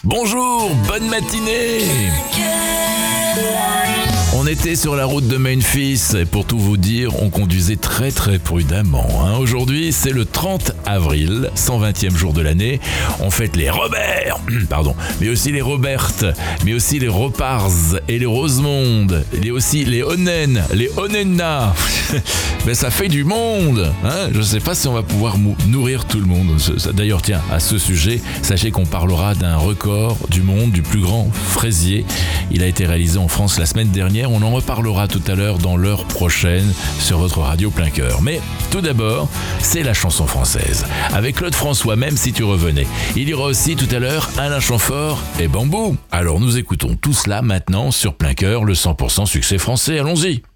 Bonjour, bonne matinée. On était sur la route de Memphis et pour tout vous dire, on conduisait très prudemment. Aujourd'hui, c'est le 30 avril, 120e jour de l'année. On fête les Robert, mais aussi les Robertes, mais aussi les Ropars et les Rosemonde, aussi les Onen, les Onenna. Mais ça fait du monde. Je ne sais pas si on va pouvoir nourrir tout le monde. D'ailleurs, tiens, à ce sujet, sachez qu'on parlera d'un record du monde du plus grand fraisier. Il a été réalisé en France la semaine dernière. On en reparlera tout à l'heure dans l'heure prochaine sur votre radio Plein Cœur. Mais tout d'abord, c'est la chanson française. Avec Claude François, même si tu revenais. Il y aura aussi tout à l'heure Alain Chamfort et Bambou. Alors nous écoutons tout cela maintenant sur Plein Cœur, le 100% succès français. Allons-y.